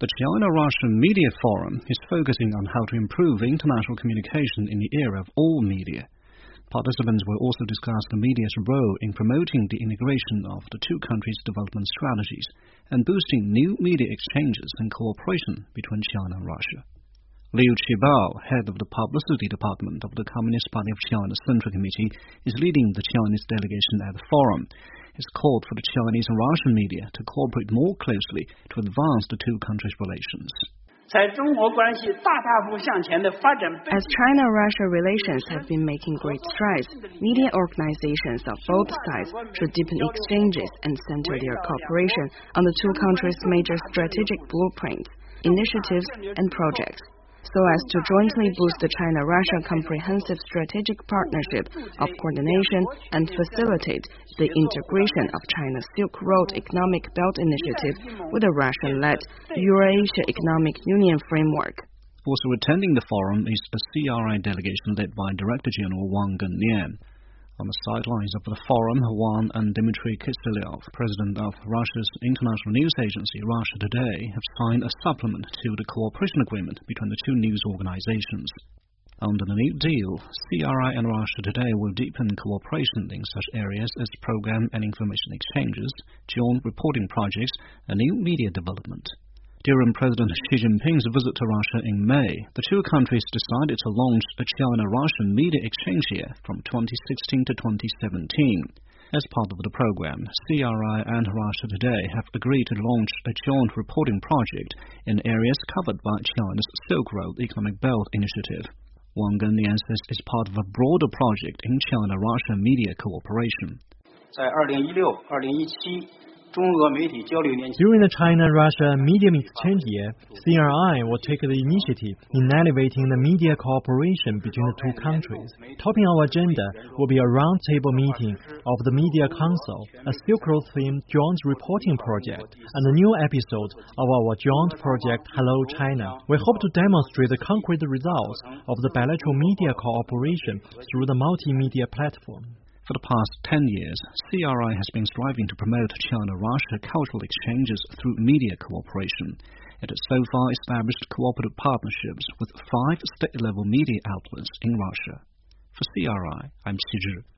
The China-Russia Media Forum is focusing on how to improve international communication in the era of all media. Participants will also discuss the media's role in promoting the integration of the two countries' development strategies and boosting new media exchanges and cooperation between China and Russia. Liu Qibao, head of the Publicity Department of the Communist Party of China Central Committee, is leading the Chinese delegation at the forum. He's called for the Chinese and Russian media to cooperate more closely to advance the two countries' relations. As China-Russia relations have been making great strides, media organizations of both sides should deepen exchanges and center their cooperation on the two countries' major strategic blueprints, initiatives, and projects, so as to jointly boost the China-Russia comprehensive strategic partnership of coordination and facilitate the integration of China's Silk Road Economic Belt Initiative with the Russian-led Eurasia Economic Union framework. Also attending the forum is the CRI delegation led by Director General Wang Genlian. On the sidelines of the forum, Wang and Dmitry Kiselyov, president of Russia's international news agency Russia Today, have signed a supplement to the cooperation agreement between the two news organizations. Under the new deal, CRI and Russia Today will deepen cooperation in such areas as program and information exchanges, joint reporting projects, and new media development. During President Xi Jinping's visit to Russia in May, the two countries decided to launch a China-Russian media exchange year from 2016 to 2017. As part of the program, CRI and Russia Today have agreed to launch a joint reporting project in areas covered by China's Silk Road Economic Belt Initiative. Wang Genlian says it's part of a broader project in China-Russia media cooperation. During the China-Russia Medium Exchange Year, CRI will take the initiative in elevating the media cooperation between the two countries. Topping our agenda will be a roundtable meeting of the Media Council, a Silk Road-themed joint reporting project, and a new episode of our joint project Hello China. We hope to demonstrate the concrete results of the bilateral media cooperation through the multimedia platform. For the past 10 years, CRI has been striving to promote China-Russia cultural exchanges through media cooperation. It has so far established cooperative partnerships with 5 state-level media outlets in Russia. For CRI, I'm Xi Zhi.